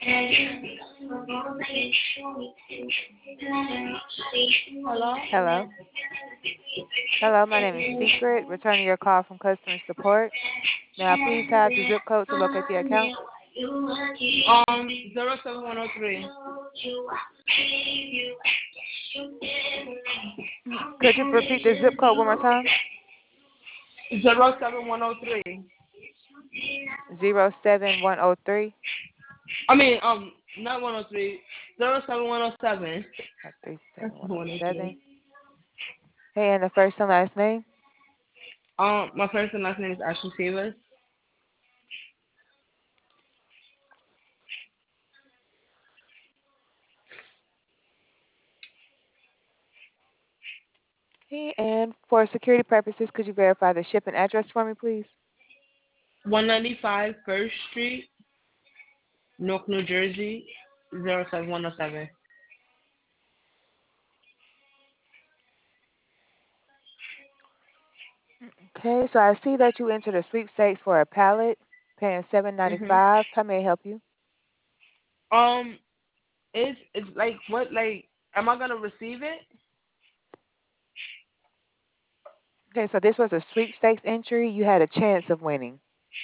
Hello? Hello. Hello, my name is Secret, returning your call from customer support. May I please have the zip code to locate the account? 07103. Could you repeat the zip code one more time? 07103. 07103. I mean, not 103. 07107. That's the one. 37107. Hey, and the first and last name? My first and last name is Ashley Savas. Hey, and for security purposes, could you verify the shipping address for me, please? 195 First Street, Newark, New Jersey, 07107. Okay, so I see that you entered a sweepstakes for a pallet, paying $7.95. How may I help you? Um, it's like what am I gonna receive it? Okay, so this was a sweepstakes entry. You had a chance of winning.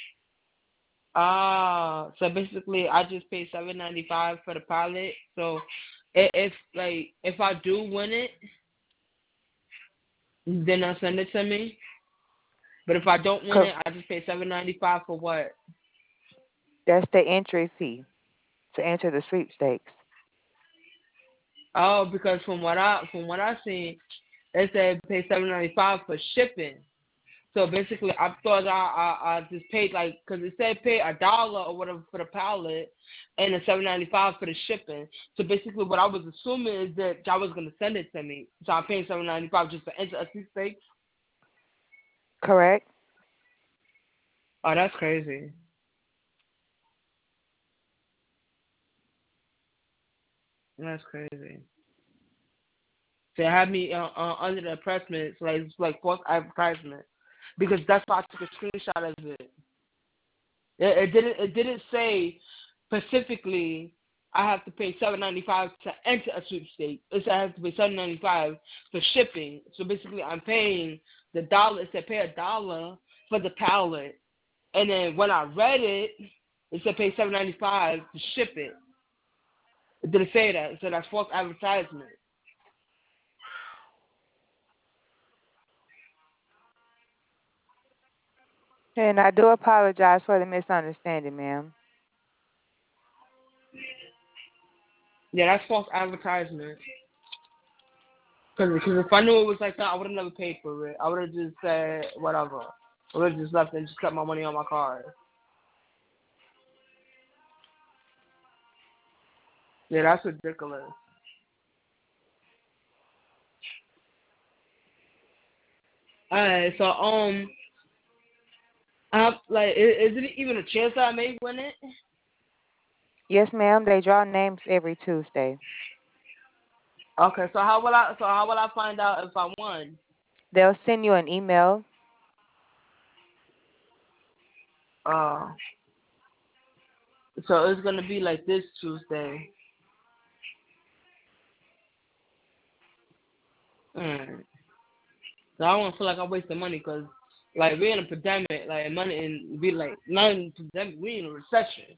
So basically I just paid $7.95 for the pallet. So if I do win it, then I send it to me. But if I don't win it, I just pay $7.95 for what? That's the entry fee to enter the sweepstakes. Oh, because from what I seen, it said pay $7.95 for shipping. So basically, I thought I just paid because it said pay $1 or whatever for the pallet, and then $7.95 for the shipping. So basically, what I was assuming is that y'all was gonna send it to me. So I'm paying $7.95 just to enter a sweepstakes. Correct. Oh, that's crazy. That's crazy. They had me under the impression it's like false advertisement, because that's why I took a screenshot of it. It didn't say specifically I have to pay $7.95 to enter a sweepstakes. It said I have to pay $7.95 for shipping. So basically, I'm paying the dollar. It said pay $1 for the pallet, and then when I read it, it said pay $7.95 to ship it. It didn't say that. It said that's false advertisement. And I do apologize for the misunderstanding, ma'am. Yeah, that's false advertisement. Because if I knew it was like that, I would have never paid for it. I would have just said whatever. I would have just left and just kept my money on my card. Yeah, that's ridiculous. Alright, so is it even a chance that I may win it? Yes, ma'am. They draw names every Tuesday. Okay, so how will I find out if I won? They'll send you an email. Uh, so it's gonna be like this Tuesday. Mm. So I don't feel like I'm wasting money because like we're in a pandemic, like money and we like not in a pandemic, we in a recession.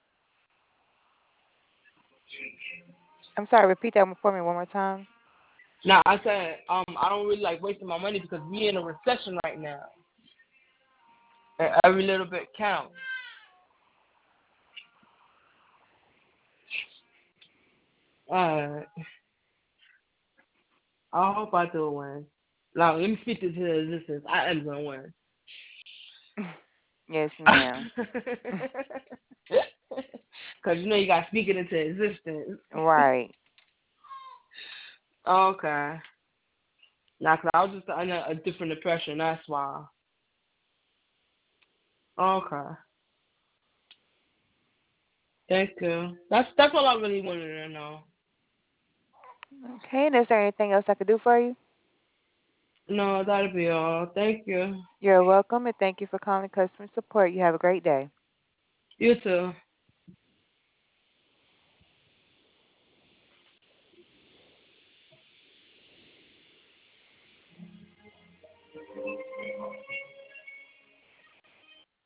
I'm sorry, repeat that for me one more time. Now I said I don't really like wasting my money because we in a recession right now. And every little bit counts. Alright. I hope I do win. Now let me speak this into existence. I am gonna win. Yes, ma'am. Cause you know you gotta speak it into existence. Right. Okay. Now, cause I was just under a different impression. That's why. Okay. Thank you. That's all I really wanted to know. Okay, and is there anything else I could do for you? No, that'll be all. Thank you. You're welcome, and thank you for calling customer support. You have a great day. You too.